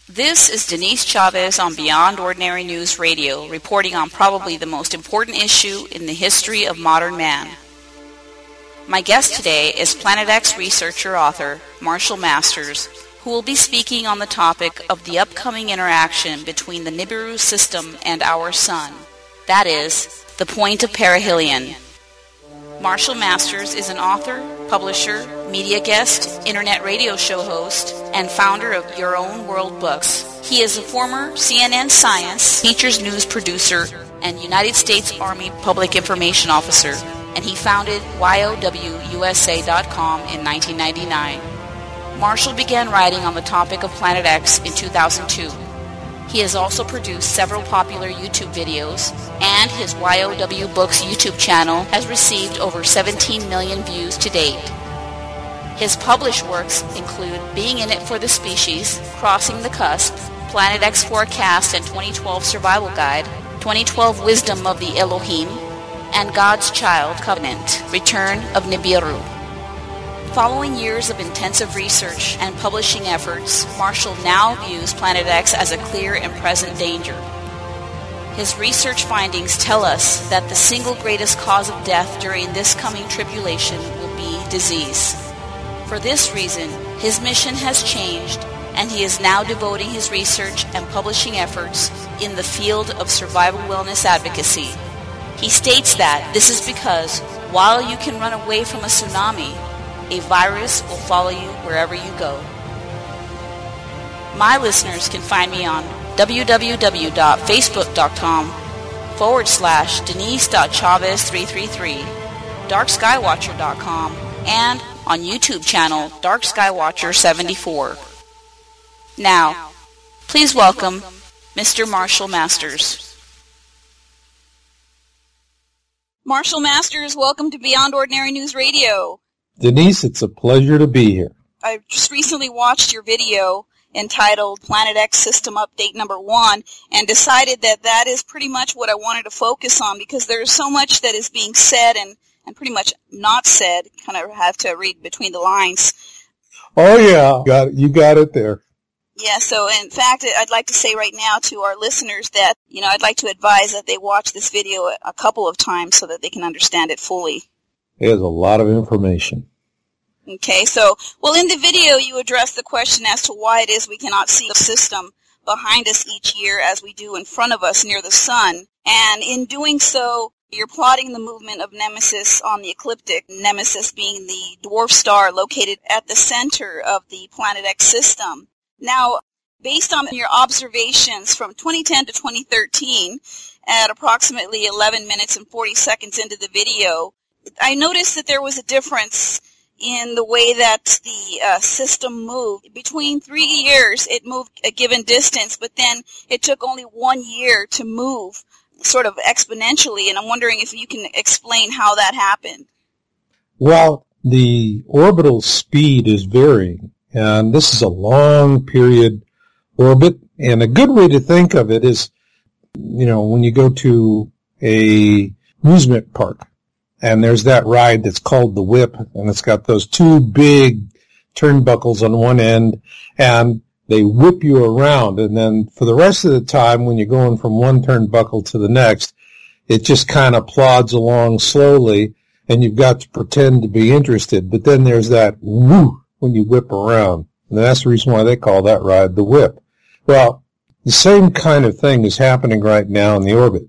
This is Denise Chavez on Beyond Ordinary News Radio, reporting on probably the most important issue in the history of modern man. My guest today is Planet X researcher author Marshall Masters, who will be speaking on the topic of the upcoming interaction between the Nibiru system and our sun. That is, the point of perihelion. Marshall Masters is an author, publisher, media guest, internet radio show host, and founder of Your Own World Books. He is a former CNN Science Features News producer and United States Army Public Information Officer, and he founded YOWUSA.com in 1999. Marshall began writing on the topic of Planet X in 2002. He has also produced several popular YouTube videos, and his YOW Books YouTube channel has received over 17 million views to date. His published works include Being in It for the Species, Crossing the Cusp, Planet X Forecast and 2012 Survival Guide, 2012 Wisdom of the Elohim, and God's Child Covenant, Return of Nibiru. Following years of intensive research and publishing efforts, Marshall now views Planet X as a clear and present danger. His research findings tell us that the single greatest cause of death during this coming tribulation will be disease. For this reason, his mission has changed, and he is now devoting his research and publishing efforts in the field of survival wellness advocacy. He states that this is because while you can run away from a tsunami, a virus will follow you wherever you go. My listeners can find me on www.facebook.com/Denise.Chavez333, darkskywatcher.com, and on YouTube channel Dark Skywatcher 74. Now, please welcome Mr. Marshall Masters. Marshall Masters, welcome to Beyond Ordinary News Radio. Denise, it's a pleasure to be here. I just recently watched your video entitled Planet X System Update Number 1 and decided that that is pretty much what I wanted to focus on because there's so much that is being said and pretty much not said. Kind of have to read between the lines. Oh, yeah. You got it there. Yeah, so in fact, I'd like to say right now to our listeners that, I'd like to advise that they watch this video a couple of times so that they can understand it fully. There's a lot of information. Okay, so, in the video you address the question as to why it is we cannot see the system behind us each year as we do in front of us near the sun. And in doing so, you're plotting the movement of Nemesis on the ecliptic, Nemesis being the dwarf star located at the center of the Planet X system. Now, based on your observations from 2010 to 2013, at approximately 11 minutes and 40 seconds into the video, I noticed that there was a difference in the way that the system moved. Between 3 years, it moved a given distance, but then it took only 1 year to move sort of exponentially, and I'm wondering if you can explain how that happened. Well, the orbital speed is varying, and this is a long period orbit, and a good way to think of it is, when you go to a amusement park, and there's that ride that's called the Whip, and it's got those two big turnbuckles on one end, and they whip you around. And then for the rest of the time, when you're going from one turnbuckle to the next, it just kind of plods along slowly, and you've got to pretend to be interested. But then there's that woo when you whip around. And that's the reason why they call that ride the Whip. Well, the same kind of thing is happening right now in the orbit.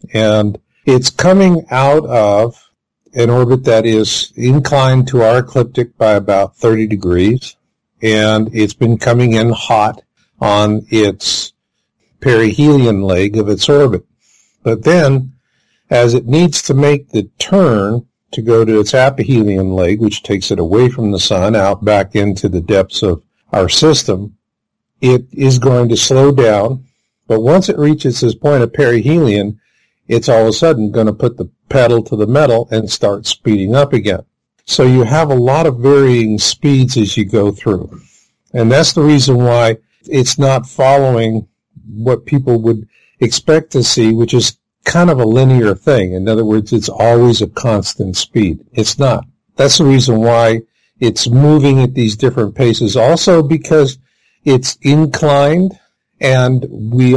And it's coming out of an orbit that is inclined to our ecliptic by about 30 degrees, and it's been coming in hot on its perihelion leg of its orbit. But then, as it needs to make the turn to go to its aphelion leg, which takes it away from the sun, out back into the depths of our system, it is going to slow down. But once it reaches this point of perihelion, it's all of a sudden going to put the pedal to the metal and start speeding up again. So you have a lot of varying speeds as you go through. And that's the reason why it's not following what people would expect to see, which is kind of a linear thing. In other words, it's always a constant speed. It's not. That's the reason why it's moving at these different paces. Also because it's inclined And we're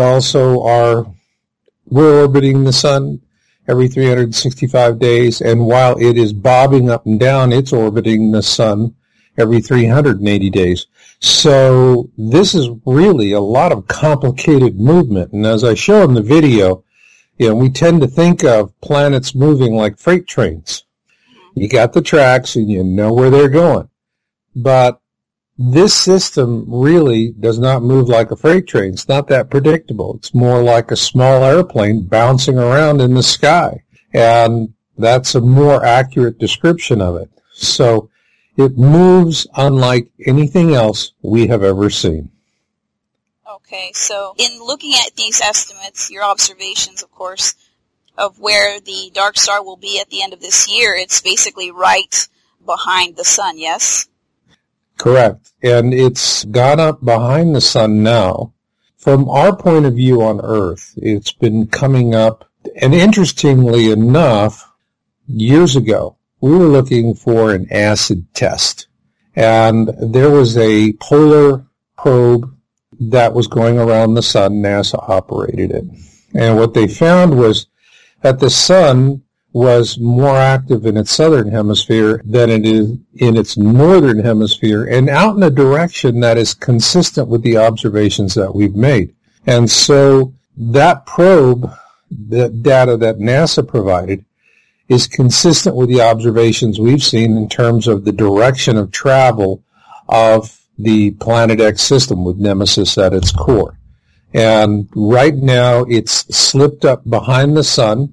orbiting the sun every 365 days, and while it is bobbing up and down, it's orbiting the sun every 380 days. So this is really a lot of complicated movement. And as I show in the video, we tend to think of planets moving like freight trains. You got the tracks and you know where they're going. But this system really does not move like a freight train. It's not that predictable. It's more like a small airplane bouncing around in the sky. And that's a more accurate description of it. So it moves unlike anything else we have ever seen. Okay, so in looking at these estimates, your observations, of course, of where the dark star will be at the end of this year, it's basically right behind the sun, yes? Correct. And it's gone up behind the sun now. From our point of view on Earth, it's been coming up. And interestingly enough, years ago, we were looking for an acid test. And there was a polar probe that was going around the sun. NASA operated it. And what they found was that the sun was more active in its southern hemisphere than it is in its northern hemisphere, and out in a direction that is consistent with the observations that we've made. And so that probe, the data that NASA provided, is consistent with the observations we've seen in terms of the direction of travel of the Planet X system with Nemesis at its core. And right now it's slipped up behind the sun,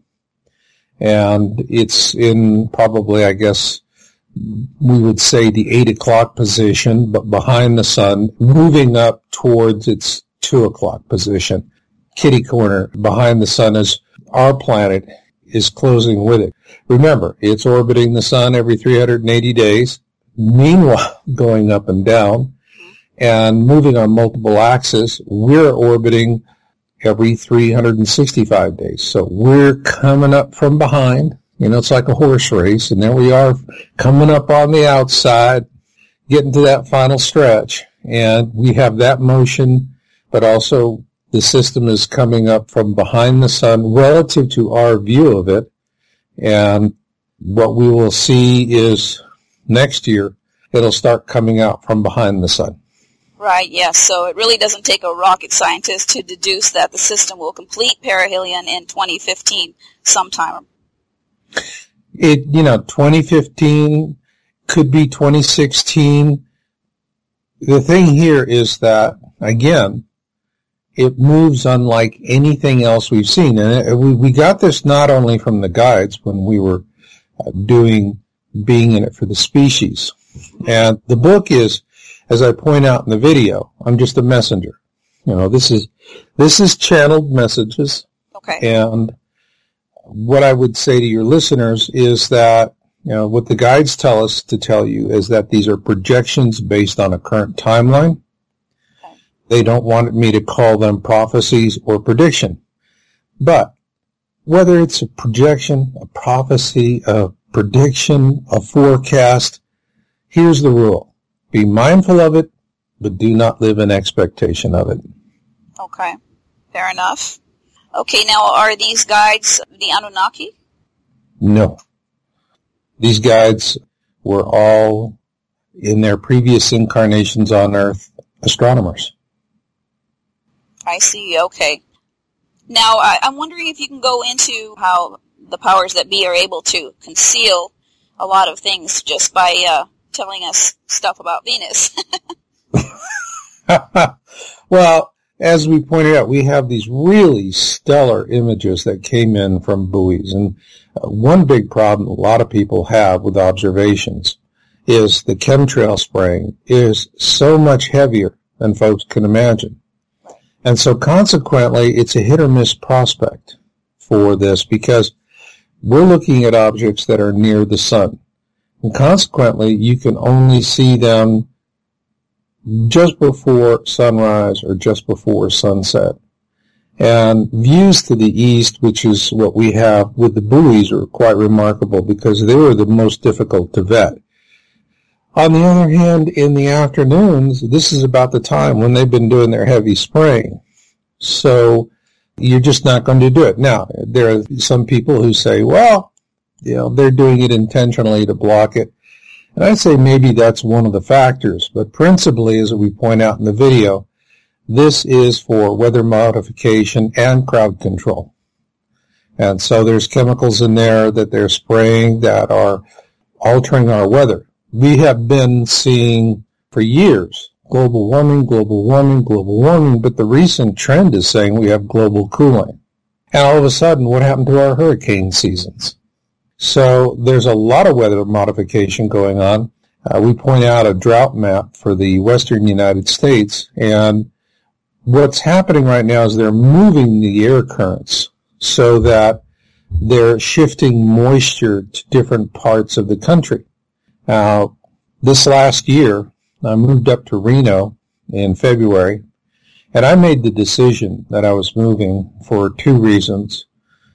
and it's in probably, I guess, we would say the 8 o'clock position, but behind the sun, moving up towards its 2 o'clock position. Kitty corner behind the sun is our planet is closing with it. Remember, it's orbiting the sun every 380 days, meanwhile going up and down and moving on multiple axes. We're orbiting every 365 days. So we're coming up from behind. It's like a horse race, and there we are coming up on the outside, getting to that final stretch. And we have that motion, but also the system is coming up from behind the sun relative to our view of it. And what we will see is next year, it'll start coming out from behind the sun. Right, yes. So it really doesn't take a rocket scientist to deduce that the system will complete perihelion in 2015 sometime. 2015 could be 2016. The thing here is that, again, it moves unlike anything else we've seen. And we got this not only from the guides when we were doing Being in It for the Species. And the book is, as I point out in the video, I'm just a messenger. This is channeled messages. Okay. And what I would say to your listeners is that, what the guides tell us to tell you is that these are projections based on a current timeline. Okay. They don't want me to call them prophecies or prediction. But whether it's a projection, a prophecy, a prediction, a forecast, here's the rule. Be mindful of it, but do not live in expectation of it. Okay, fair enough. Okay, now are these guides the Anunnaki? No. These guides were all, in their previous incarnations on Earth, astronomers. I see, okay. Now, I'm wondering if you can go into how the powers that be are able to conceal a lot of things just by telling us stuff about Venus. Well, as we pointed out, we have these really stellar images that came in from buoys. And one big problem a lot of people have with observations is the chemtrail spraying is so much heavier than folks can imagine. And so consequently, it's a hit or miss prospect for this because we're looking at objects that are near the sun. And consequently, you can only see them just before sunrise or just before sunset. And views to the east, which is what we have with the buoys, are quite remarkable because they were the most difficult to vet. On the other hand, in the afternoons, this is about the time when they've been doing their heavy spraying. So you're just not going to do it. Now, there are some people who say, well, they're doing it intentionally to block it. And I'd say maybe that's one of the factors. But principally, as we point out in the video, this is for weather modification and crowd control. And so there's chemicals in there that they're spraying that are altering our weather. We have been seeing for years global warming, but the recent trend is saying we have global cooling. And all of a sudden, what happened to our hurricane seasons? So there's a lot of weather modification going on. We point out a drought map for the western United States, and what's happening right now is they're moving the air currents so that they're shifting moisture to different parts of the country. Now, this last year, I moved up to Reno in February, and I made the decision that I was moving for two reasons.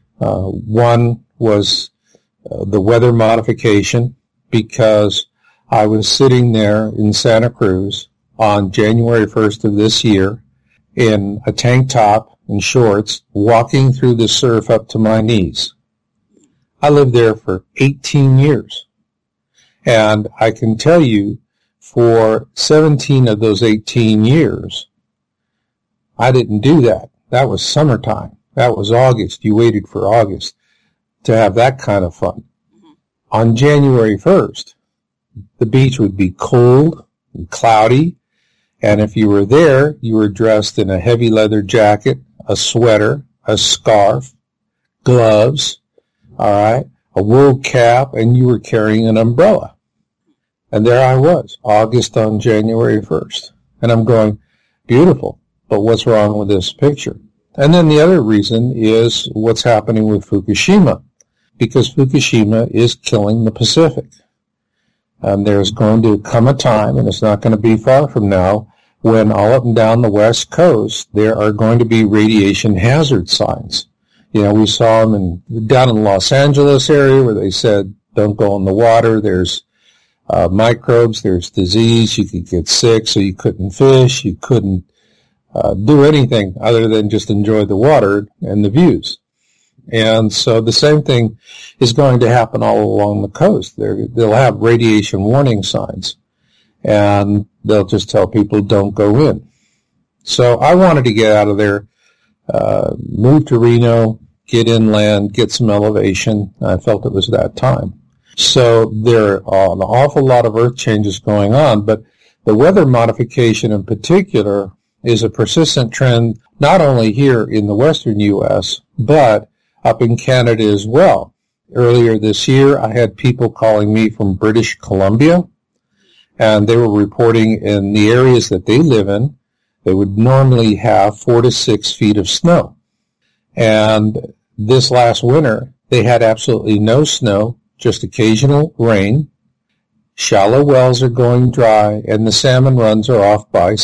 One was the weather modification, because I was sitting there in Santa Cruz on January 1st of this year in a tank top and shorts, walking through the surf up to my knees. I lived there for 18 years. And I can tell you, for 17 of those 18 years, I didn't do that. That was summertime. That was August. You waited for August to have that kind of fun. On January 1st, the beach would be cold and cloudy, and if you were there, you were dressed in a heavy leather jacket, a sweater, a scarf, gloves, all right, a wool cap, and you were carrying an umbrella. And there I was, August on January 1st. And I'm going, beautiful, but what's wrong with this picture? And then the other reason is what's happening with Fukushima, because Fukushima is killing the Pacific. And there's going to come a time, and it's not going to be far from now, when all up and down the West Coast, there are going to be radiation hazard signs. We saw them down in the Los Angeles area where they said, don't go in the water. There's microbes, there's disease, you could get sick, so you couldn't fish, you couldn't do anything other than just enjoy the water and the views. And so the same thing is going to happen all along the coast. They'll have radiation warning signs, and they'll just tell people don't go in. So I wanted to get out of there, move to Reno, get inland, get some elevation. I felt it was that time. So there are an awful lot of earth changes going on, but the weather modification in particular is a persistent trend not only here in the western U.S., but up in Canada as well. Earlier this year, I had people calling me from British Columbia, and they were reporting in the areas that they live in, they would normally have 4 to 6 feet of snow. And this last winter, they had absolutely no snow, just occasional rain. Shallow wells are going dry, and the salmon runs are off by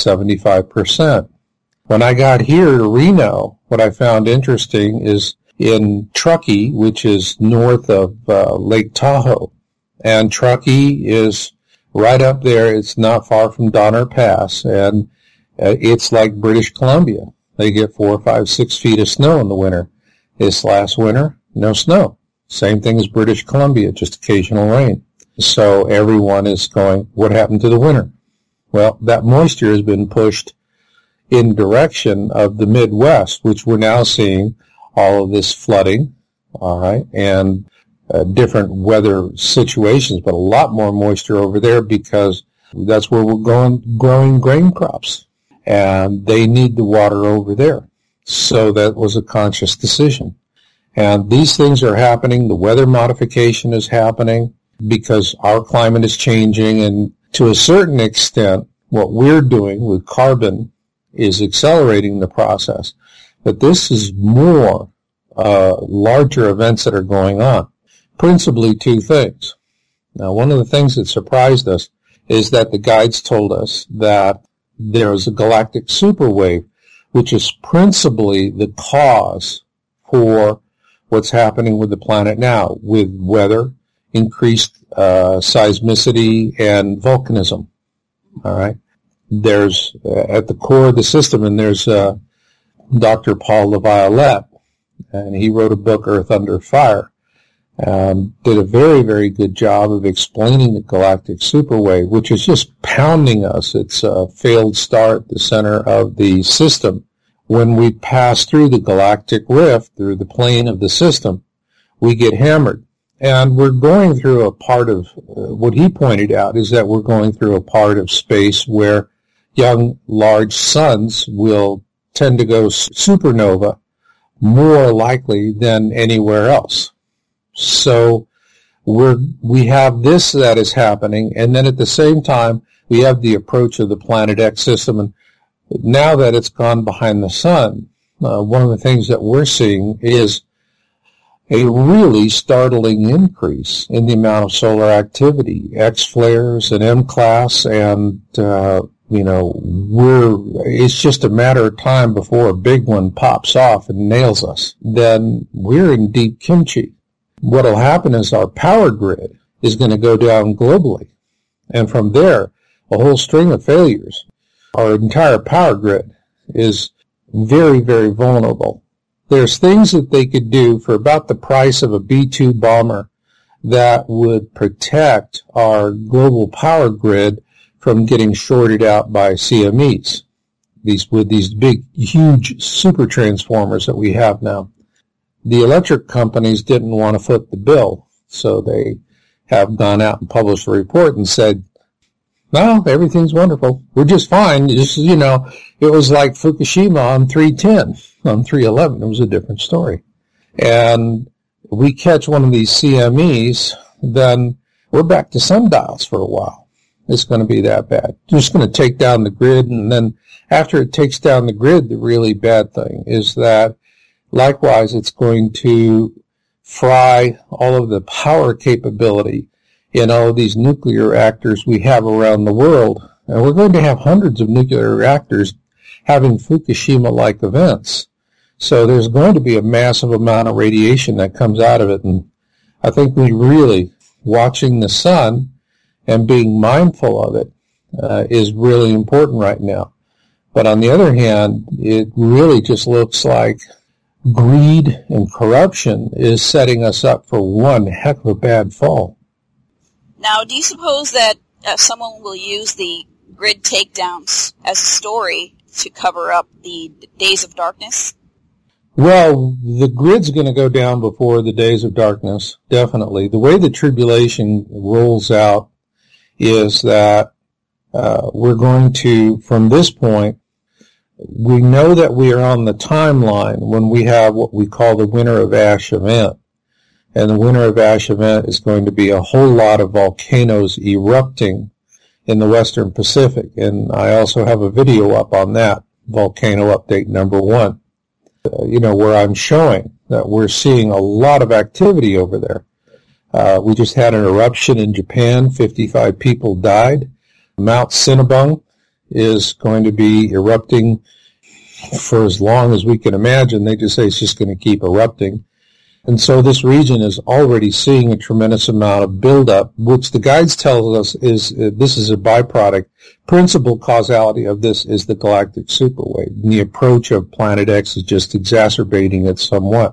75%. When I got here to Reno, what I found interesting is in Truckee, which is north of Lake Tahoe, and Truckee is right up there. It's not far from Donner Pass, and it's like British Columbia. They get 4, 5, 6 feet of snow in the winter. This last winter, no snow. Same thing as British Columbia, just occasional rain. So everyone is going, what happened to the winter? Well, that moisture has been pushed in direction of the Midwest, which we're now seeing all of this flooding, all right, and different weather situations, but a lot more moisture over there because that's where we're growing grain crops, and they need the water over there. So that was a conscious decision. And these things are happening. The weather modification is happening because our climate is changing, and to a certain extent, what we're doing with carbon is accelerating the process. But this is more larger events that are going on. Principally two things. Now, one of the things that surprised us is that the guides told us that there is a galactic superwave, which is principally the cause for what's happening with the planet now, with weather, increased seismicity, and volcanism. All right. There's at the core of the system, and there's Dr. Paul LaViolette, and he wrote a book, Earth Under Fire. Did a very, very good job of explaining the galactic superwave, which is just pounding us. It's a failed star at the center of the system. When we pass through the galactic rift, through the plane of the system, we get hammered. And we're going through a part of, what he pointed out is that we're going through a part of space where young, large suns will tend to go supernova more likely than anywhere else. So we have this that is happening, and then at the same time, we have the approach of the Planet X system. And now that it's gone behind the sun, one of the things that we're seeing is a really startling increase in the amount of solar activity, X flares and M class, and it's just a matter of time before a big one pops off and nails us. Then we're in deep kimchi. What'll happen is our power grid is going to go down globally. And from there, a whole string of failures. Our entire power grid is very, very vulnerable. There's things that they could do for about the price of a B-2 bomber that would protect our global power grid from getting shorted out by CMEs. With these big, huge super transformers that we have now. The electric companies didn't want to foot the bill, so they have gone out and published a report and said, no, everything's wonderful. We're just fine. Just, it was like Fukushima on 310. On 311, it was a different story. And we catch one of these CMEs, then we're back to sundials for a while. It's going to be that bad. It's just going to take down the grid, and then after it takes down the grid, the really bad thing is that likewise, it's going to fry all of the power capability in all of these nuclear reactors we have around the world. And we're going to have hundreds of nuclear reactors having Fukushima-like events. So there's going to be a massive amount of radiation that comes out of it. And I think we really, watching the sun and being mindful of it is really important right now. But on the other hand, it really just looks like greed and corruption is setting us up for one heck of a bad fall. Now, do you suppose that someone will use the grid takedowns as a story to cover up the days of darkness? Well, the grid's going to go down before the days of darkness, definitely. The way the tribulation rolls out is that we're going to, from this point, we know that we are on the timeline when we have what we call the Winter of Ash event. And the Winter of Ash event is going to be a whole lot of volcanoes erupting in the Western Pacific. And I also have a video up on that, Volcano Update number 1, where I'm showing that we're seeing a lot of activity over there. We just had an eruption in Japan. 55 people died. Mount Cinnabung is going to be erupting for as long as we can imagine. They just say it's just going to keep erupting. And so this region is already seeing a tremendous amount of buildup, which the guides tell us is this is a byproduct. Principal causality of this is the galactic superwave. And the approach of Planet X is just exacerbating it somewhat.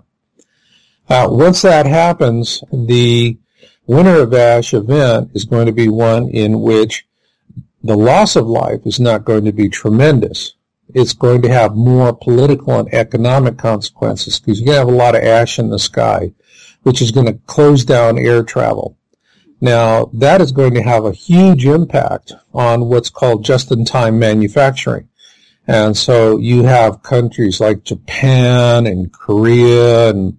Once that happens, the Winter of Ash event is going to be one in which the loss of life is not going to be tremendous. It's going to have more political and economic consequences because you're going to have a lot of ash in the sky, which is going to close down air travel. Now, that is going to have a huge impact on what's called just-in-time manufacturing. And so you have countries like Japan and Korea and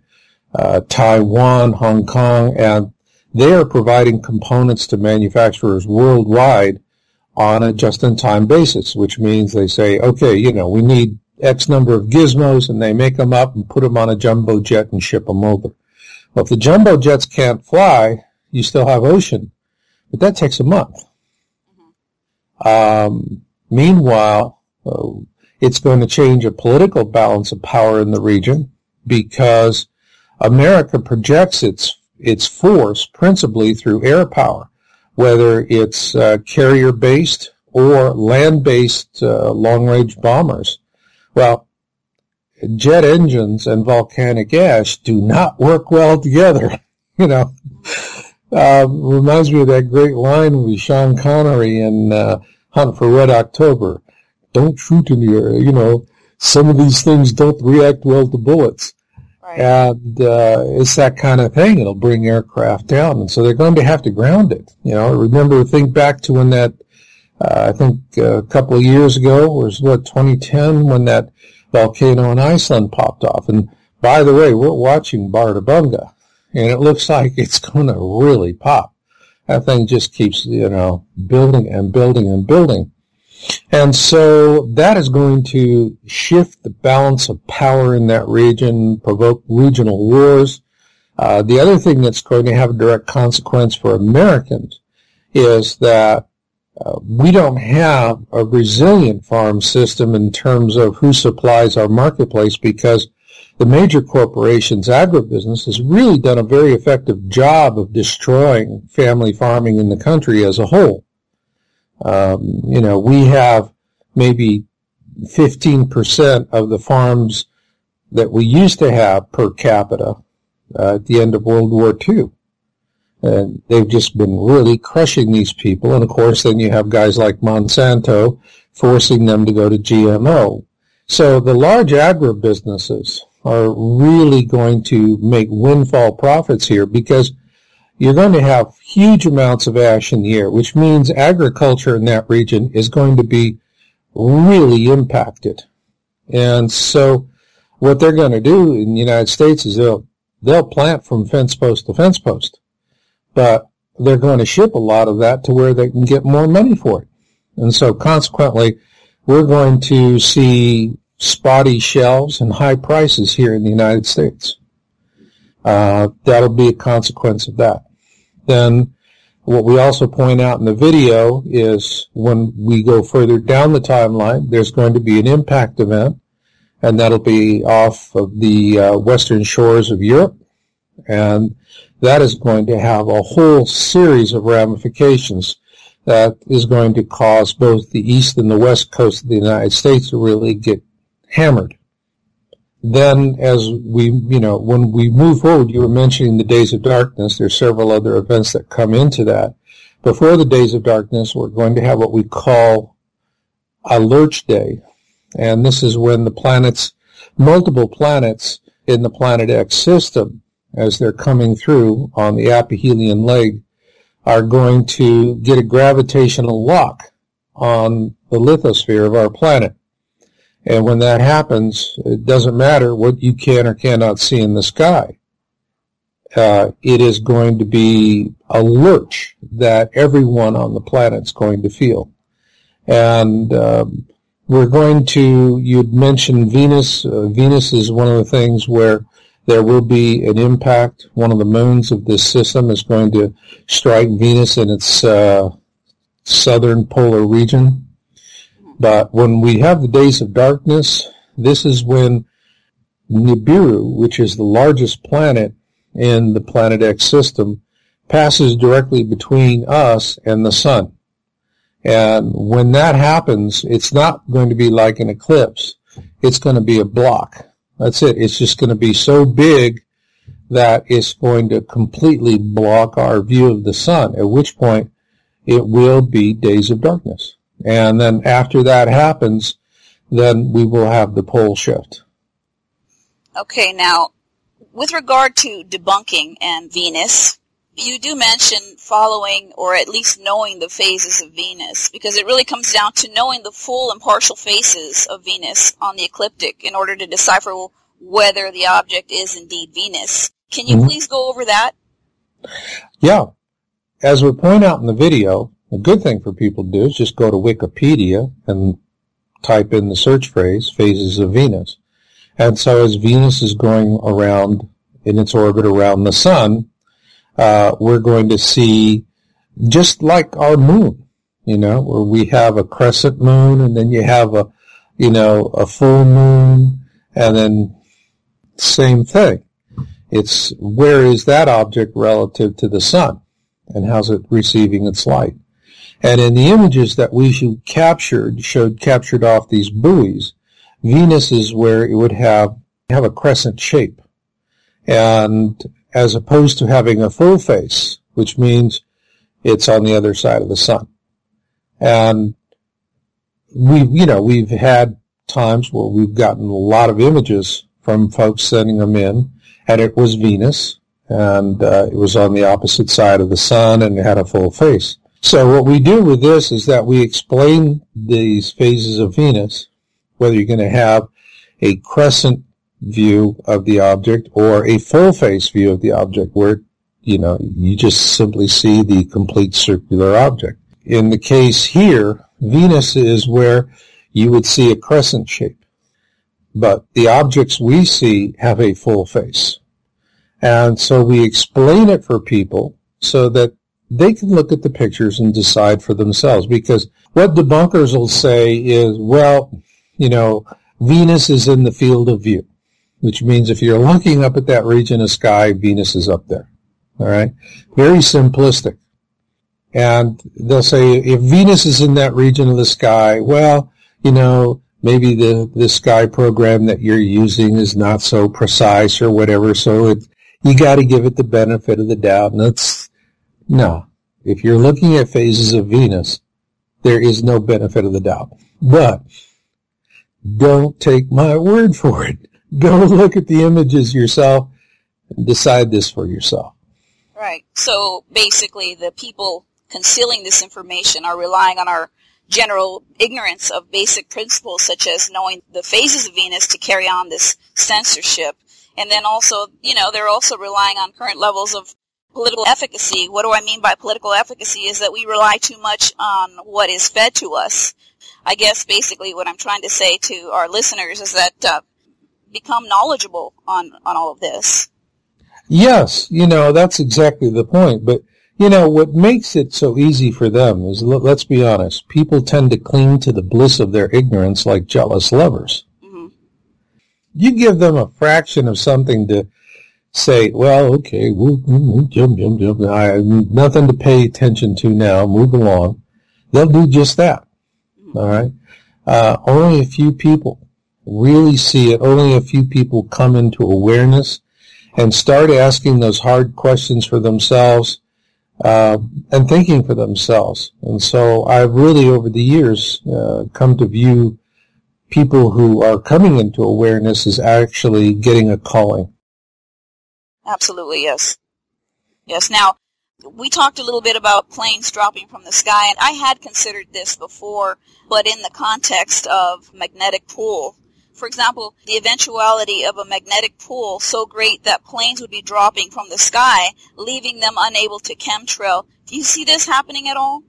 Taiwan, Hong Kong, and they are providing components to manufacturers worldwide on a just-in-time basis, which means they say, okay, we need X number of gizmos, and they make them up and put them on a jumbo jet and ship them over. Well, if the jumbo jets can't fly, you still have ocean, but that takes a month. Meanwhile, it's going to change a political balance of power in the region because America projects its force principally through air power, whether it's carrier-based or land-based long-range bombers. Well, jet engines and volcanic ash do not work well together. Reminds me of that great line with Sean Connery in Hunt for Red October. Don't shoot in the air. Some of these things don't react well to bullets. Right. And it's that kind of thing. It'll bring aircraft down. And so they're going to have to ground it. Think back to when that, I think a couple of years ago, was 2010, when that volcano in Iceland popped off. And by the way, we're watching Bartabunga, and it looks like it's going to really pop. That thing just keeps, building and building and building. And so that is going to shift the balance of power in that region, provoke regional wars. The other thing that's going to have a direct consequence for Americans is that we don't have a resilient farm system in terms of who supplies our marketplace, because the major corporations, agribusiness, has really done a very effective job of destroying family farming in the country as a whole. We have maybe 15% of the farms that we used to have per capita at the end of World War II. And they've just been really crushing these people. And, of course, then you have guys like Monsanto forcing them to go to GMO. So the large agribusinesses are really going to make windfall profits here, because you're going to have huge amounts of ash in the air, which means agriculture in that region is going to be really impacted. And so what they're going to do in the United States is they'll plant from fence post to fence post, but they're going to ship a lot of that to where they can get more money for it. And so consequently, we're going to see spotty shelves and high prices here in the United States. That'll be a consequence of that. Then what we also point out in the video is when we go further down the timeline, there's going to be an impact event, and that'll be off of the western shores of Europe. And that is going to have a whole series of ramifications that is going to cause both the east and the west coast of the United States to really get hammered. Then as when we move forward, you were mentioning the Days of Darkness. There's several other events that come into that. Before the Days of Darkness, we're going to have what we call a Lurch Day. And this is when multiple planets in the Planet X system, as they're coming through on the aphelion leg, are going to get a gravitational lock on the lithosphere of our planet. And when that happens, it doesn't matter what you can or cannot see in the sky. It is going to be a lurch that everyone on the planet's going to feel. And we're going to, you'd mentioned Venus. Venus is one of the things where there will be an impact. One of the moons of this system is going to strike Venus in its southern polar region. But when we have the Days of Darkness, this is when Nibiru, which is the largest planet in the Planet X system, passes directly between us and the sun. And when that happens, it's not going to be like an eclipse. It's going to be a block. That's it. It's just going to be so big that it's going to completely block our view of the sun, at which point it will be Days of Darkness. And then after that happens, then we will have the pole shift. Okay, now, with regard to debunking and Venus, you do mention following or at least knowing the phases of Venus, because it really comes down to knowing the full and partial phases of Venus on the ecliptic in order to decipher whether the object is indeed Venus. Can you please go over that? Yeah. As we point out in the video, a good thing for people to do is just go to Wikipedia and type in the search phrase, phases of Venus. And so as Venus is going around in its orbit around the sun, we're going to see just like our moon, where we have a crescent moon and then you have a full moon, and then same thing. It's where is that object relative to the sun and how's it receiving its light? And in the images that we showed captured off these buoys, Venus is where it would have a crescent shape. And as opposed to having a full face, which means it's on the other side of the sun. And we've had times where we've gotten a lot of images from folks sending them in, and it was Venus, and it was on the opposite side of the sun, and it had a full face. So what we do with this is that we explain these phases of Venus, whether you're going to have a crescent view of the object or a full face view of the object where, you just simply see the complete circular object. In the case here, Venus is where you would see a crescent shape, but the objects we see have a full face. And so we explain it for people so that they can look at the pictures and decide for themselves. Because what debunkers will say is, Venus is in the field of view, which means if you're looking up at that region of sky, Venus is up there. All right? Very simplistic. And they'll say, if Venus is in that region of the sky, maybe the sky program that you're using is not so precise or whatever, so you got to give it the benefit of the doubt. And no. If you're looking at phases of Venus, there is no benefit of the doubt. But don't take my word for it. Go look at the images yourself and decide this for yourself. Right. So basically the people concealing this information are relying on our general ignorance of basic principles such as knowing the phases of Venus to carry on this censorship. And then also, they're also relying on current levels of political efficacy. What do I mean by political efficacy is that we rely too much on what is fed to us. I guess basically what I'm trying to say to our listeners is that become knowledgeable on all of this. Yes, that's exactly the point. But, what makes it so easy for them is, let's be honest, people tend to cling to the bliss of their ignorance like jealous lovers. Mm-hmm. You give them a fraction of something to say, well, okay, we'll jump. I have nothing to pay attention to now. Move along. They'll do just that. Mm-hmm. All right? Only a few people really see it. Only a few people come into awareness and start asking those hard questions for themselves and thinking for themselves. And so I've really, over the years, come to view people who are coming into awareness as actually getting a calling. Absolutely, yes. Yes, now, we talked a little bit about planes dropping from the sky, and I had considered this before, but in the context of magnetic pull. For example, the eventuality of a magnetic pull so great that planes would be dropping from the sky, leaving them unable to chemtrail. Do you see this happening at all?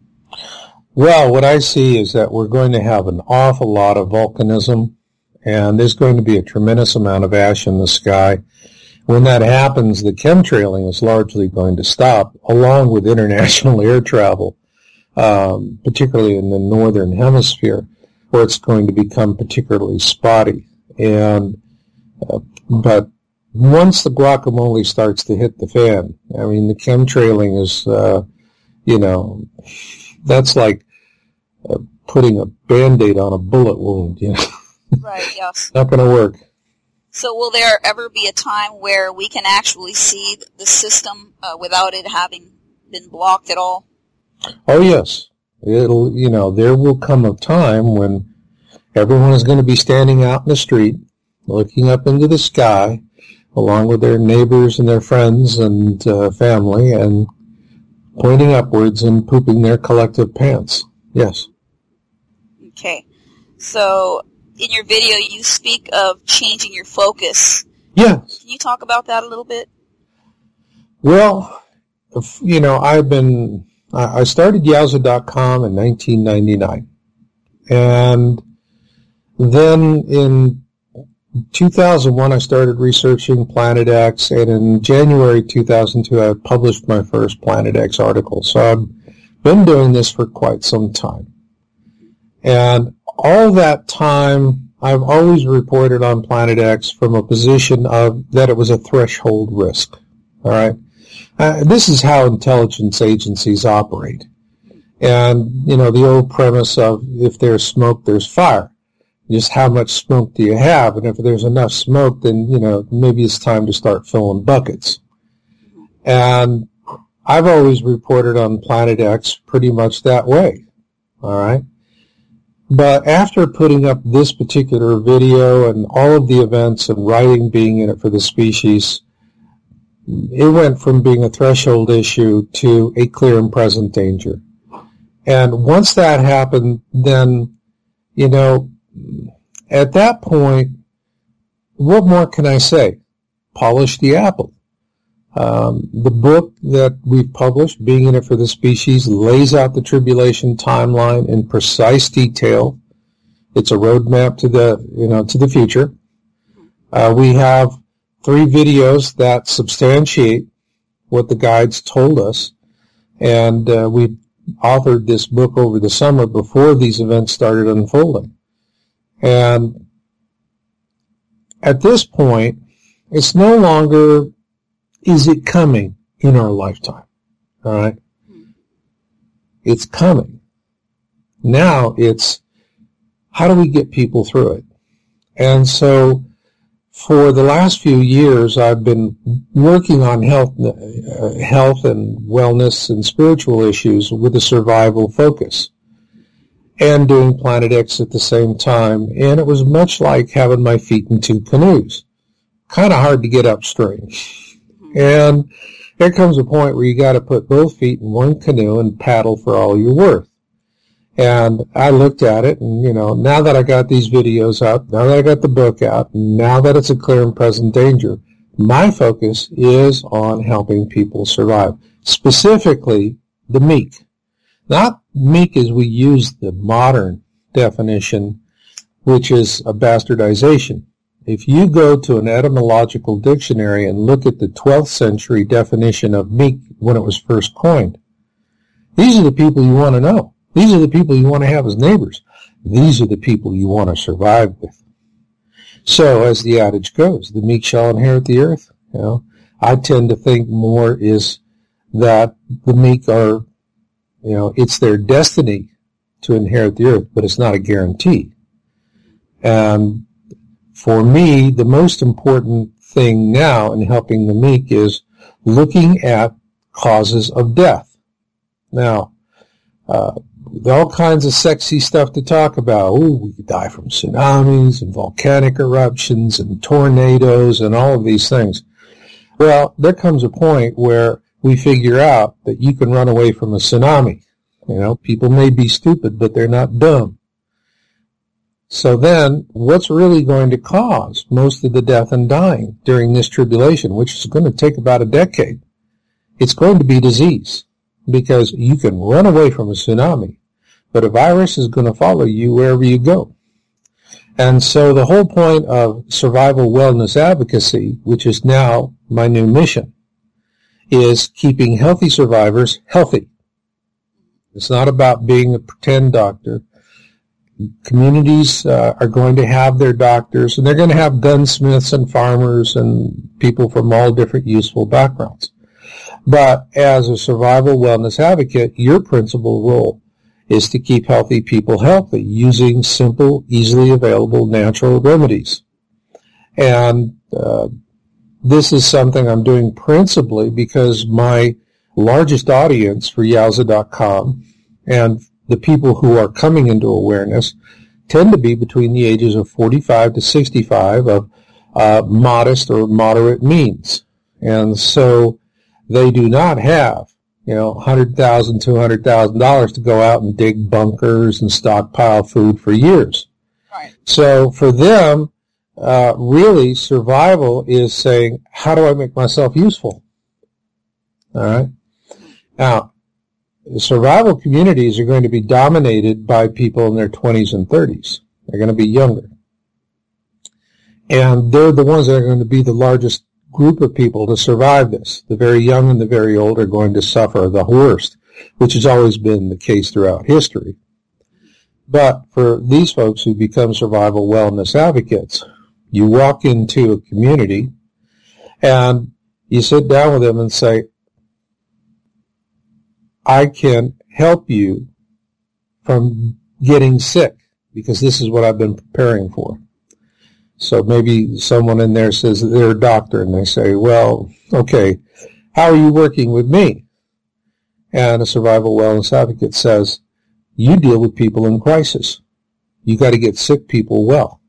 Well, what I see is that we're going to have an awful lot of volcanism, and there's going to be a tremendous amount of ash in the sky. When that happens, the chemtrailing is largely going to stop, along with international air travel, particularly in the northern hemisphere, where it's going to become particularly spotty. And but once the guacamole starts to hit the fan, I mean, the chemtrailing is, that's like putting a Band-Aid on a bullet wound. Right. Yes. Not going to work. So will there ever be a time where we can actually see the system without it having been blocked at all? Oh, yes. There will come a time when everyone is going to be standing out in the street, looking up into the sky, along with their neighbors and their friends and family, and pointing upwards and pooping their collective pants. Yes. Okay. So, in your video, you speak of changing your focus. Yes. Can you talk about that a little bit? Well, I started Yowza.com in 1999. And then in 2001, I started researching Planet X, and in January 2002, I published my first Planet X article. So I've been doing this for quite some time. And all that time, I've always reported on Planet X from a position of that it was a threshold risk. All right? This is how intelligence agencies operate. And, the old premise of if there's smoke, there's fire. Just how much smoke do you have? And if there's enough smoke, then, maybe it's time to start filling buckets. And I've always reported on Planet X pretty much that way. All right. But after putting up this particular video and all of the events and writing being in it for the species, it went from being a threshold issue to a clear and present danger. And once that happened, then, at that point, what more can I say? Polish the apple. The book that we've published, Being in It for the Species, lays out the tribulation timeline in precise detail. It's a roadmap to the future. We have 3 videos that substantiate what the guides told us, and we authored this book over the summer before these events started unfolding. And at this point, it's no longer, is it coming in our lifetime? All right? It's coming. Now it's, how do we get people through it? And so for the last few years, I've been working on health and wellness and spiritual issues with a survival focus, and doing Planet X at the same time. And it was much like having my feet in 2 canoes. Kind of hard to get upstream. And there comes a point where you got to put both feet in one canoe and paddle for all you're worth. And I looked at it, and, now that I got these videos out, now that I got the book out, now that it's a clear and present danger, my focus is on helping people survive. Specifically, the meek. Not meek as we use the modern definition, which is a bastardization. If you go to an etymological dictionary and look at the 12th century definition of meek when it was first coined, these are the people you want to know. These are the people you want to have as neighbors. These are the people you want to survive with. So, as the adage goes, the meek shall inherit the earth. I tend to think more is that the meek are, it's their destiny to inherit the earth, but it's not a guarantee. And for me, the most important thing now in helping the meek is looking at causes of death. Now, all kinds of sexy stuff to talk about. We could die from tsunamis and volcanic eruptions and tornadoes and all of these things. Well, there comes a point where we figure out that you can run away from a tsunami. People may be stupid, but they're not dumb. So then, what's really going to cause most of the death and dying during this tribulation, which is going to take about a decade? It's going to be disease, because you can run away from a tsunami, but a virus is going to follow you wherever you go. And so the whole point of survival wellness advocacy, which is now my new mission, is keeping healthy survivors healthy. It's not about being a pretend doctor. Communities are going to have their doctors, and they're going to have gunsmiths and farmers and people from all different useful backgrounds. But as a survival wellness advocate, your principal role is to keep healthy people healthy using simple, easily available natural remedies. And this is something I'm doing principally because my largest audience for Yowza.com and the people who are coming into awareness tend to be between the ages of 45 to 65 of modest or moderate means. And so they do not have, $100,000, $200,000 to go out and dig bunkers and stockpile food for years. Right. So for them, really survival is saying, how do I make myself useful? All right. Now, the survival communities are going to be dominated by people in their 20s and 30s. They're going to be younger. And they're the ones that are going to be the largest group of people to survive this. The very young and the very old are going to suffer the worst, which has always been the case throughout history. But for these folks who become survival wellness advocates, you walk into a community and you sit down with them and say, I can help you from getting sick because this is what I've been preparing for. So maybe someone in there says that they're a doctor, and they say, well, okay, how are you working with me? And a survival wellness advocate says, you deal with people in crisis. You got to get sick people well.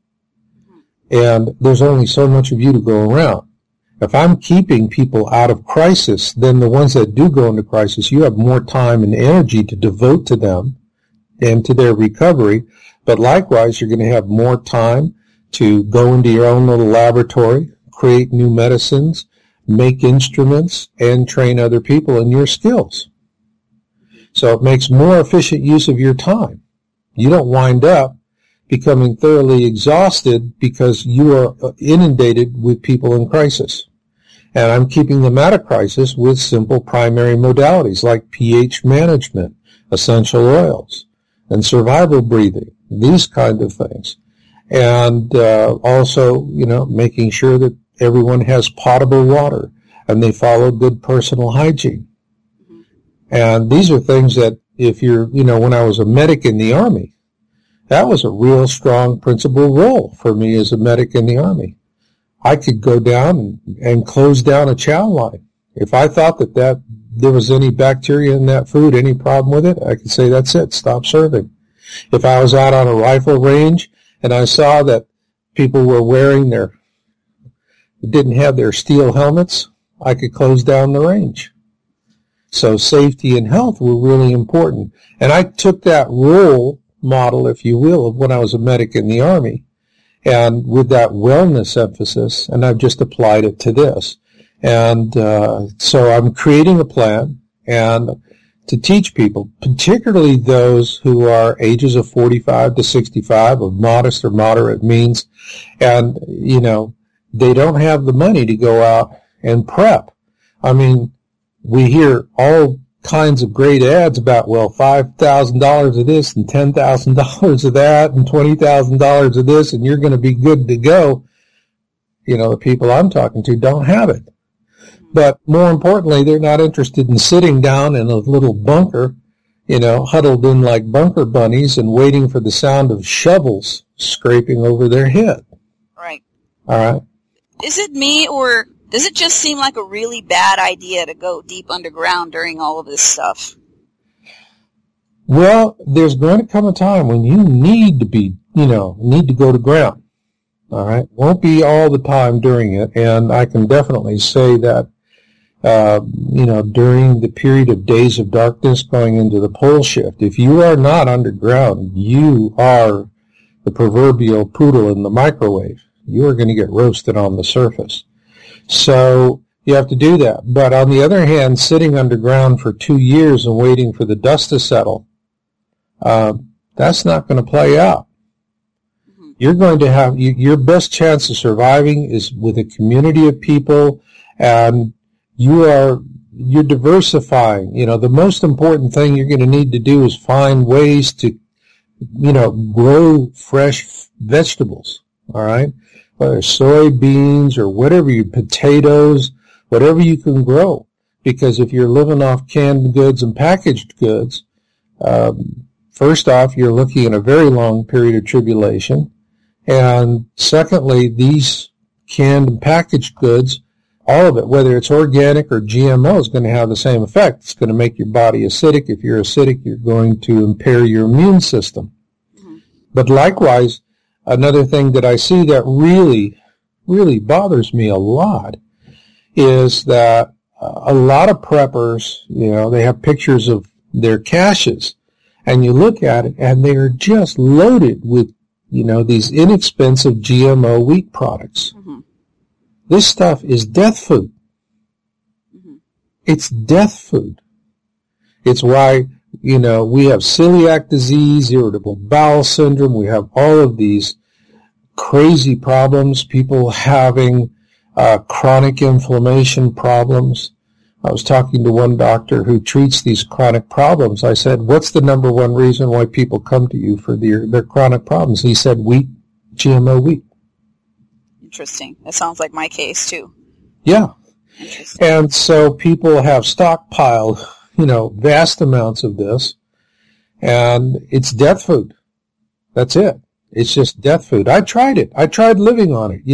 And there's only so much of you to go around. If I'm keeping people out of crisis, then the ones that do go into crisis, you have more time and energy to devote to them and to their recovery. But likewise, you're going to have more time to go into your own little laboratory, create new medicines, make instruments, and train other people in your skills. So it makes more efficient use of your time. You don't wind up becoming thoroughly exhausted because you are inundated with people in crisis. And I'm keeping them out of crisis with simple primary modalities like pH management, essential oils, and survival breathing, these kind of things. And also, making sure that everyone has potable water and they follow good personal hygiene. And these are things that if you're, when I was a medic in the Army, that was a real strong principal role for me as a medic in the Army. I could go down and close down a chow line. If I thought that there was any bacteria in that food, any problem with it, I could say, that's it, stop serving. If I was out on a rifle range and I saw that people were didn't have their steel helmets, I could close down the range. So safety and health were really important. And I took that role model, if you will, of when I was a medic in the Army, and with that wellness emphasis, and I've just applied it to this. And so I'm creating a plan and to teach people, particularly those who are ages of 45 to 65 of modest or moderate means, and, they don't have the money to go out and prep. I mean, we hear all kinds of great ads about, $5,000 of this and $10,000 of that and $20,000 of this, and you're going to be good to go. The people I'm talking to don't have it. But more importantly, they're not interested in sitting down in a little bunker, huddled in like bunker bunnies and waiting for the sound of shovels scraping over their head. Right. All right. Is it me, or does it just seem like a really bad idea to go deep underground during all of this stuff? Well, there's going to come a time when you need to go to ground. All right. Won't be all the time during it. And I can definitely say that, during the period of days of darkness going into the pole shift, if you are not underground, you are the proverbial poodle in the microwave. You are going to get roasted on the surface. So you have to do that. But on the other hand, sitting underground for 2 years and waiting for the dust to settle, that's not going to play out. Mm-hmm. You're going to have your best chance of surviving is with a community of people, and you're diversifying. The most important thing you're going to need to do is find ways to, grow fresh vegetables. All right. Whether soybeans or whatever, potatoes, whatever you can grow. Because if you're living off canned goods and packaged goods, first off, you're looking at a very long period of tribulation. And secondly, these canned and packaged goods, all of it, whether it's organic or GMO, is going to have the same effect. It's going to make your body acidic. If you're acidic, you're going to impair your immune system. Mm-hmm. But likewise, another thing that I see that really, really bothers me a lot is that a lot of preppers, they have pictures of their caches, and you look at it, and they are just loaded with, these inexpensive GMO wheat products. Mm-hmm. This stuff is death food. Mm-hmm. It's death food. It's why we have celiac disease, irritable bowel syndrome. We have all of these crazy problems, people having chronic inflammation problems. I was talking to one doctor who treats these chronic problems. I said, what's the number one reason why people come to you for their chronic problems? He said, wheat, GMO wheat. Interesting. That sounds like my case, too. Yeah. And so people have stockpiled, vast amounts of this, and it's death food. That's it. It's just death food. I tried it. I tried living on it.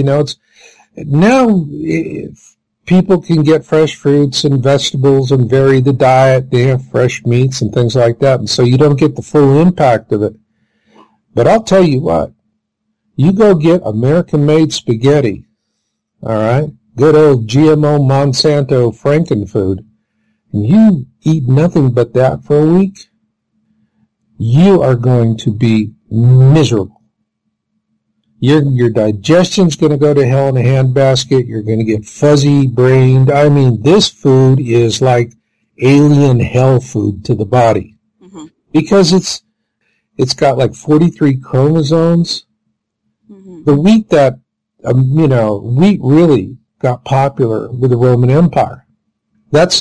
People can get fresh fruits and vegetables and vary the diet. They have fresh meats and things like that. And so you don't get the full impact of it. But I'll tell you what. You go get American-made spaghetti, all right? Good old GMO Monsanto Frankenfood, and you eat nothing but that for a week, you are going to be miserable. Your digestion's going to go to hell in a handbasket. You're going to get fuzzy-brained. I mean, this food is like alien hell food to the body. Mm-hmm. Because it's got like 43 chromosomes. Mm-hmm. The wheat that, wheat really got popular with the Roman Empire. That's,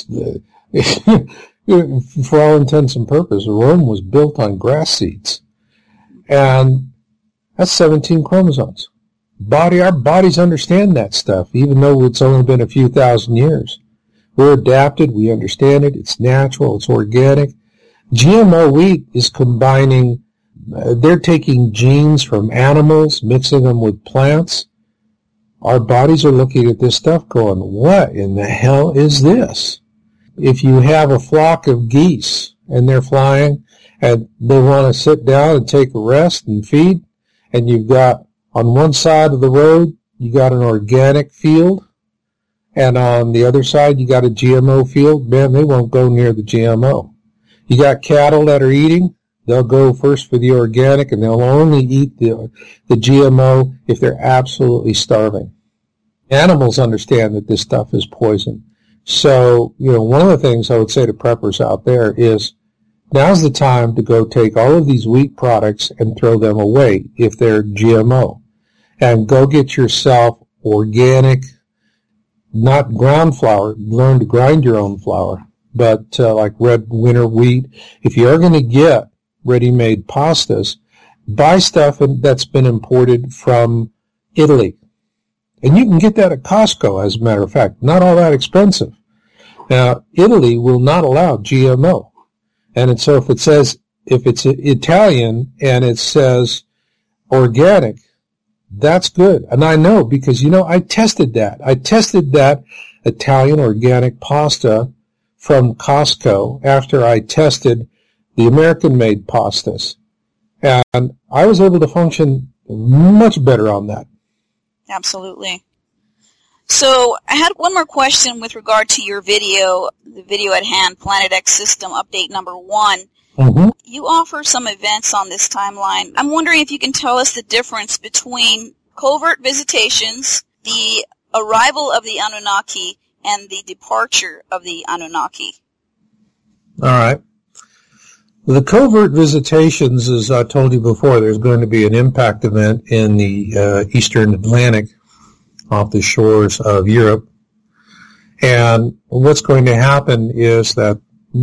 for all intents and purposes, Rome was built on grass seeds. And that's 17 chromosomes. Our bodies understand that stuff, even though it's only been a few thousand years. We're adapted, we understand it, it's natural, it's organic. GMO wheat is combining, they're taking genes from animals, mixing them with plants. Our bodies are looking at this stuff going, what in the hell is this? If you have a flock of geese and they're flying and they want to sit down and take a rest and feed, and you've got on one side of the road, you got an organic field, and on the other side, you got a GMO field, man, they won't go near the GMO. You got cattle that are eating, they'll go first for the organic, and they'll only eat the GMO if they're absolutely starving. Animals understand that this stuff is poison. So, one of the things I would say to preppers out there is, now's the time to go take all of these wheat products and throw them away if they're GMO. And go get yourself organic, not ground flour. Learn to grind your own flour, but like red winter wheat. If you are going to get ready-made pastas, buy stuff that's been imported from Italy. And you can get that at Costco, as a matter of fact. Not all that expensive. Now, Italy will not allow GMO. And so if it's Italian and it says organic, that's good. And I know because, I tested that. I tested that Italian organic pasta from Costco after I tested the American-made pastas. And I was able to function much better on that. Absolutely. So I had one more question with regard to your video, the video at hand, Planet X System Update number 1. Mm-hmm. You offer some events on this timeline. I'm wondering if you can tell us the difference between covert visitations, the arrival of the Anunnaki, and the departure of the Anunnaki. All right. The covert visitations, as I told you before, there's going to be an impact event in the Eastern Atlantic off the shores of Europe. And what's going to happen is that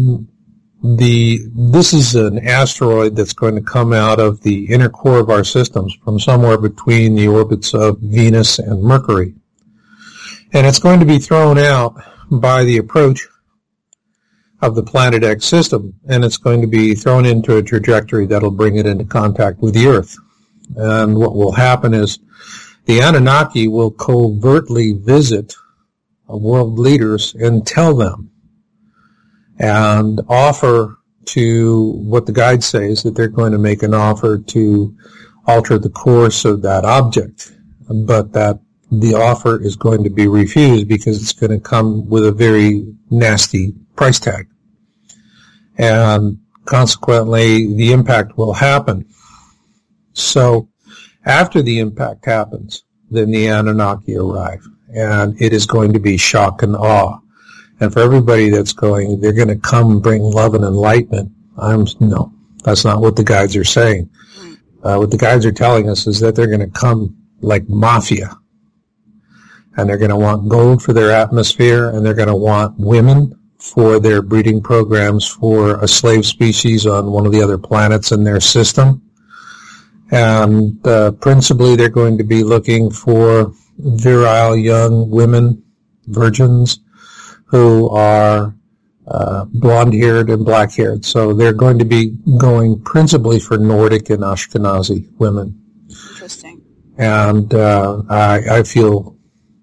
this is an asteroid that's going to come out of the inner core of our systems from somewhere between the orbits of Venus and Mercury. And it's going to be thrown out by the approach of the Planet X system, and it's going to be thrown into a trajectory that'll bring it into contact with the Earth. And what will happen is the Anunnaki will covertly visit world leaders and tell them and offer to, what the guides say is that they're going to make an offer to alter the course of that object, but that the offer is going to be refused because it's going to come with a very nasty price tag. And consequently, the impact will happen. So after the impact happens, then the Anunnaki arrive. And it is going to be shock and awe. And for everybody that's going, they're going to come and bring love and enlightenment. No, that's not what the guides are saying. What the guides are telling us is that they're going to come like mafia. And they're going to want gold for their atmosphere, and they're going to want women for their breeding programs for a slave species on one of the other planets in their system. And principally they're going to be looking for virile young women, virgins, who are blonde-haired and black-haired. So they're going to be going principally for Nordic and Ashkenazi women. Interesting. And I feel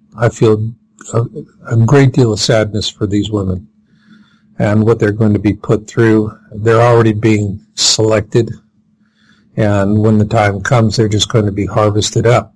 a great deal of sadness for these women and what they're going to be put through. They're already being selected, and when the time comes, they're just going to be harvested up.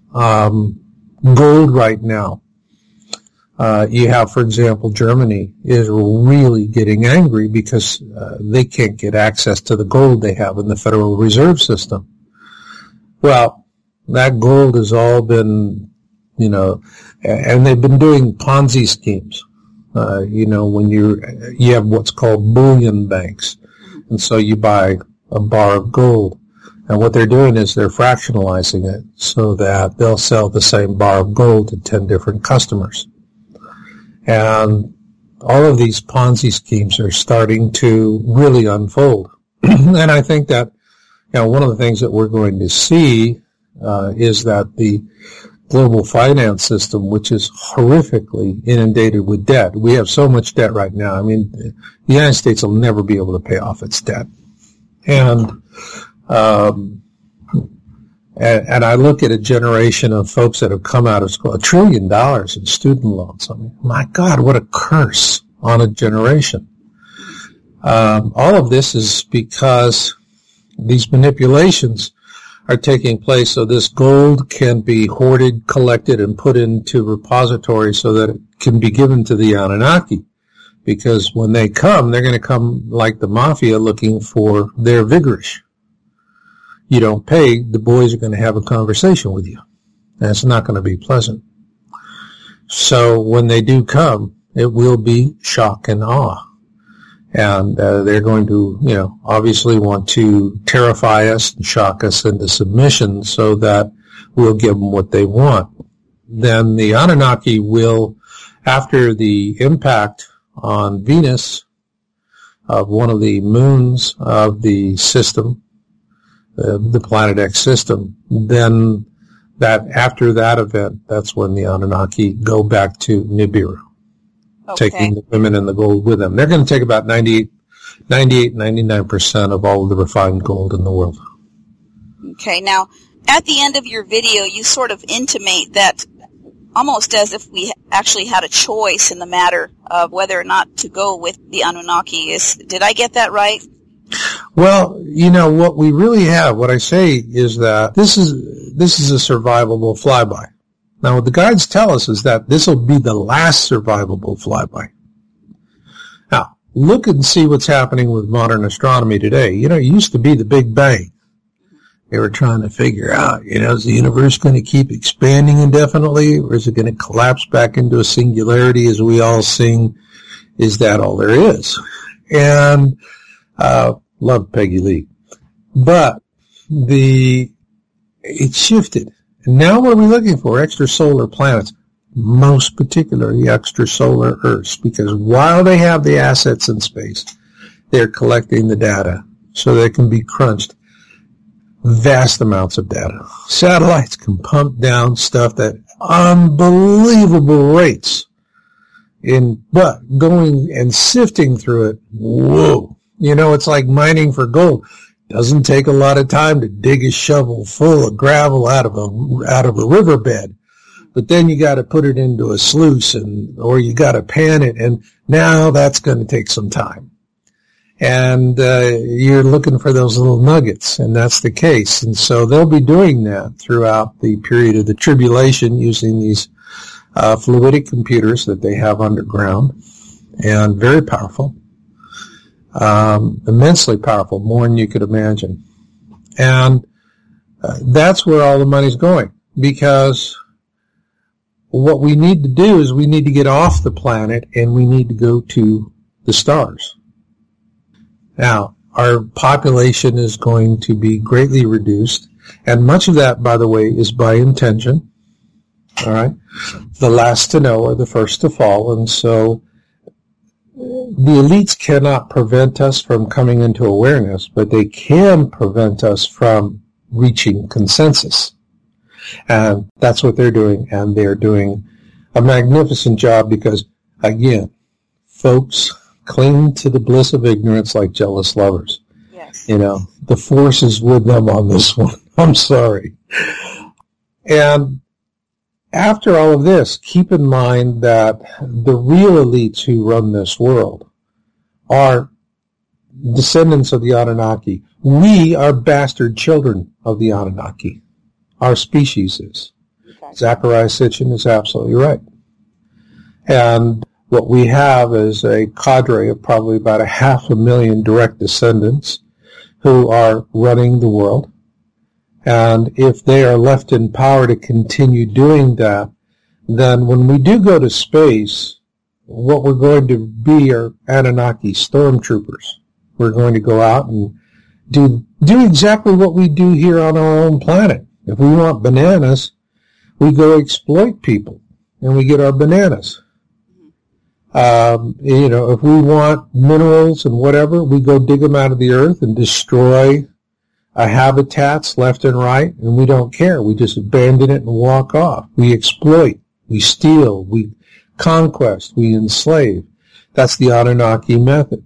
Gold right now. You have, for example, Germany is really getting angry because they can't get access to the gold they have in the Federal Reserve System. Well, that gold has all been, and they've been doing Ponzi schemes. When you have what's called bullion banks, and so you buy a bar of gold, and what they're doing is they're fractionalizing it so that they'll sell the same bar of gold to 10 different customers. And all of these Ponzi schemes are starting to really unfold. And I think that, one of the things that we're going to see is that the global finance system, which is horrifically inundated with debt. We have so much debt right now. I mean, the United States will never be able to pay off its debt. And I look at a generation of folks that have come out of school, $1 trillion in student loans. I mean, my God, what a curse on a generation. All of this is because these manipulations are taking place so this gold can be hoarded, collected, and put into repositories so that it can be given to the Anunnaki. Because when they come, they're going to come like the mafia looking for their vigorish. You don't pay, the boys are going to have a conversation with you. And it's not going to be pleasant. So when they do come, it will be shock and awe. And they're going to, obviously want to terrify us and shock us into submission so that we'll give them what they want. Then the Anunnaki will, after the impact on Venus of one of the moons of the system, the Planet X system, then that after that event, that's when the Anunnaki go back to Nibiru. Okay. Taking the women and the gold with them. They're going to take about 99% of all of the refined gold in the world. Okay, now, at the end of your video, you sort of intimate that almost as if we actually had a choice in the matter of whether or not to go with the Anunnaki. Did I get that right? Well, what we really have, what I say is that this is a survivable flyby. Now, what the guides tell us is that this will be the last survivable flyby. Now, look and see what's happening with modern astronomy today. It used to be the Big Bang. They were trying to figure out, is the universe going to keep expanding indefinitely, or is it going to collapse back into a singularity as we all sing, is that all there is? And love Peggy Lee. But it shifted. Now what are we looking for? Extrasolar planets, most particularly extrasolar Earths, because while they have the assets in space, they're collecting the data so they can be crunched. Vast amounts of data. Satellites can pump down stuff at unbelievable rates. But going and sifting through it, whoa. It's like mining for gold. Doesn't take a lot of time to dig a shovel full of gravel out of a riverbed, but then you got to put it into a sluice or you got to pan it, and now that's going to take some time. And you're looking for those little nuggets, and that's the case. And so they'll be doing that throughout the period of the tribulation using these fluidic computers that they have underground, and very powerful. Immensely powerful, more than you could imagine. And that's where all the money's going, because what we need to do is we need to get off the planet and we need to go to the stars. Now, our population is going to be greatly reduced, and much of that, by the way, is by intention. All right? The last to know are the first to fall, and so the elites cannot prevent us from coming into awareness, but they can prevent us from reaching consensus. And that's what they're doing, and they're doing a magnificent job because, again, folks cling to the bliss of ignorance like jealous lovers. Yes. The force is with them on this one. I'm sorry. And after all of this, keep in mind that the real elites who run this world are descendants of the Anunnaki. We are bastard children of the Anunnaki. Our species is. Okay. Zecharia Sitchin is absolutely right. And what we have is a cadre of probably about 500,000 direct descendants who are running the world. And if they are left in power to continue doing that, then when we do go to space, what we're going to be are Anunnaki stormtroopers. We're going to go out and do exactly what we do here on our own planet. If we want bananas, we go exploit people, and we get our bananas. If we want minerals and whatever, we go dig them out of the earth and destroy habitats left and right, and we don't care. We just abandon it and walk off. We exploit, we steal, we conquest, we enslave. That's the Anunnaki method.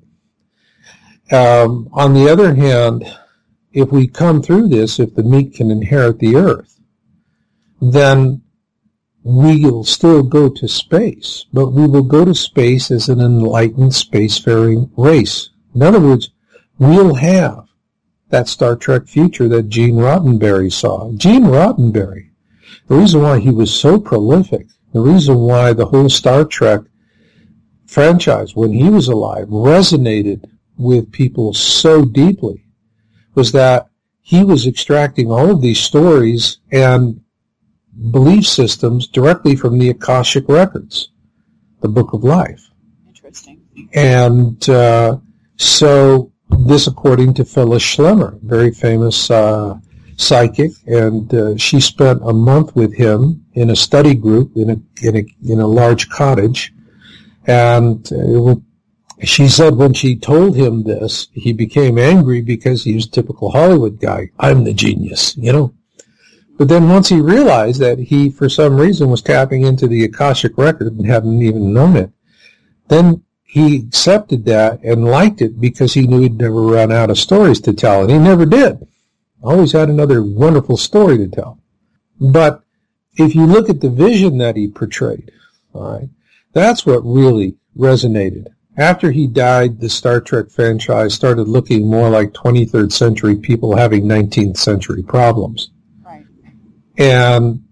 On the other hand, if we come through this, if the meek can inherit the earth, then we will still go to space, but we will go to space as an enlightened spacefaring race. In other words, we'll have that Star Trek future that Gene Roddenberry saw. Gene Roddenberry, the reason why he was so prolific, the reason why the whole Star Trek franchise, when he was alive, resonated with people so deeply, was that he was extracting all of these stories and belief systems directly from the Akashic Records, the Book of Life. Interesting. And so this, according to Phyllis Schlemmer, very famous psychic, and she spent a month with him in a study group in a large cottage, and she said when she told him this, he became angry because he was a typical Hollywood guy. I'm the genius, But then once he realized that he, for some reason, was tapping into the Akashic Record and hadn't even known it, then he accepted that and liked it because he knew he'd never run out of stories to tell, and he never did. Always had another wonderful story to tell. But if you look at the vision that he portrayed, all right, that's what really resonated. After he died, the Star Trek franchise started looking more like 23rd century people having 19th century problems. Right. And,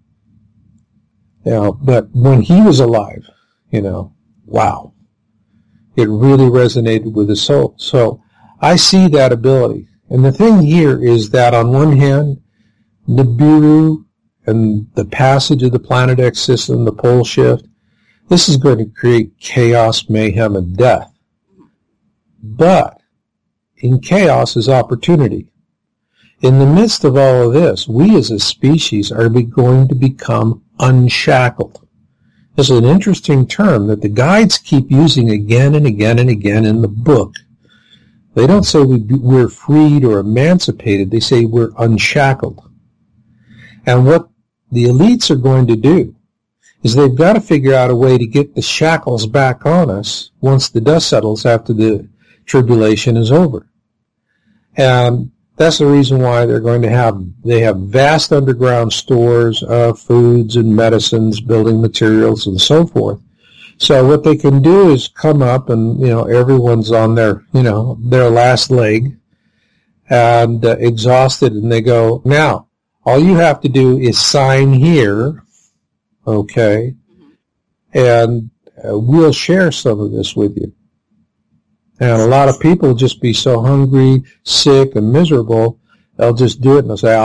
but when he was alive, wow, it really resonated with his soul. So I see that ability. And the thing here is that on one hand, Nibiru and the passage of the Planet X system, the pole shift, this is going to create chaos, mayhem, and death. But in chaos is opportunity. In the midst of all of this, we as a species are going to become unshackled. This is an interesting term that the guides keep using again and again and again in the book. They don't say we're freed or emancipated. They say we're unshackled. And what the elites are going to do is they've got to figure out a way to get the shackles back on us once the dust settles after the tribulation is over. And that's the reason why they have vast underground stores of foods and medicines, building materials, and so forth. So what they can do is come up and, everyone's on their last leg and exhausted, and they go, now, all you have to do is sign here, okay, and we'll share some of this with you. And a lot of people will just be so hungry, sick, and miserable, they'll just do it and they'll say,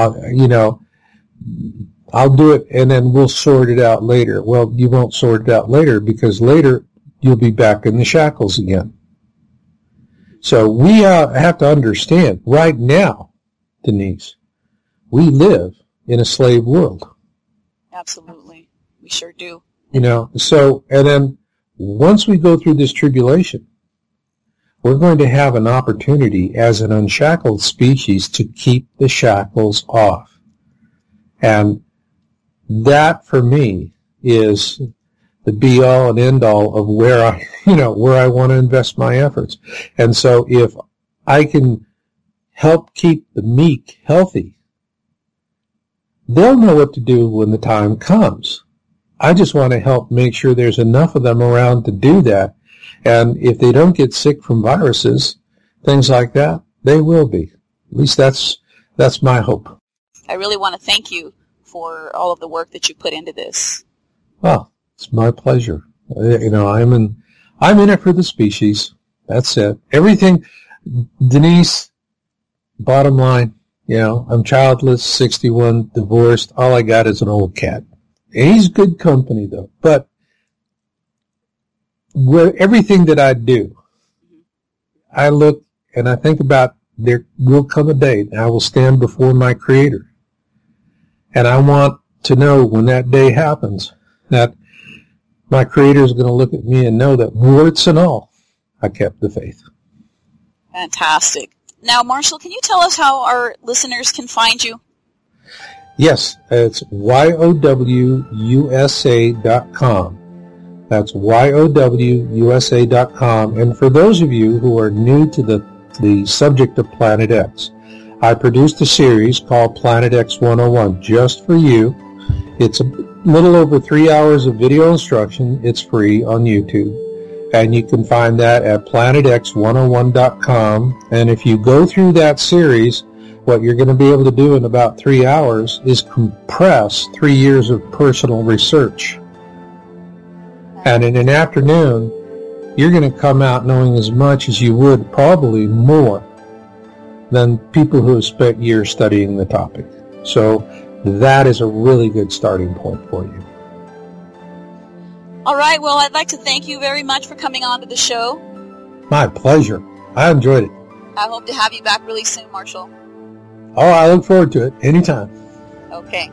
I'll do it and then we'll sort it out later. Well, you won't sort it out later because later you'll be back in the shackles again. So we have to understand right now, Denise, we live in a slave world. Absolutely. We sure do. So, and then once we go through this tribulation, we're going to have an opportunity as an unshackled species to keep the shackles off. And that, for me, is the be-all and end-all of where I want to invest my efforts. And so if I can help keep the meek healthy, they'll know what to do when the time comes. I just want to help make sure there's enough of them around to do that. And if they don't get sick from viruses, things like that, they will be. At least that's my hope. I really want to thank you for all of the work that you put into this. Well, it's my pleasure. I'm in it for the species. That's it. Everything, Denise, bottom line, I'm childless, 61, divorced. All I got is an old cat. And he's good company, though. But everything that I do, I look and I think about there will come a day and I will stand before my Creator. And I want to know when that day happens that my Creator is going to look at me and know that warts and all, I kept the faith. Fantastic. Now, Marshall, can you tell us how our listeners can find you? Yes, it's YOWUSA.com. That's YOWUSA.com. And for those of you who are new to the subject of Planet X, I produced a series called Planet X 101 just for you. It's a little over 3 hours of video instruction. It's free on YouTube. And you can find that at planetx101.com. And if you go through that series, what you're going to be able to do in about 3 hours is compress 3 years of personal research. And in an afternoon, you're going to come out knowing as much as you would, probably more, than people who have spent years studying the topic. So that is a really good starting point for you. All right. Well, I'd like to thank you very much for coming on to the show. My pleasure. I enjoyed it. I hope to have you back really soon, Marshall. Oh, I look forward to it. Anytime. Okay.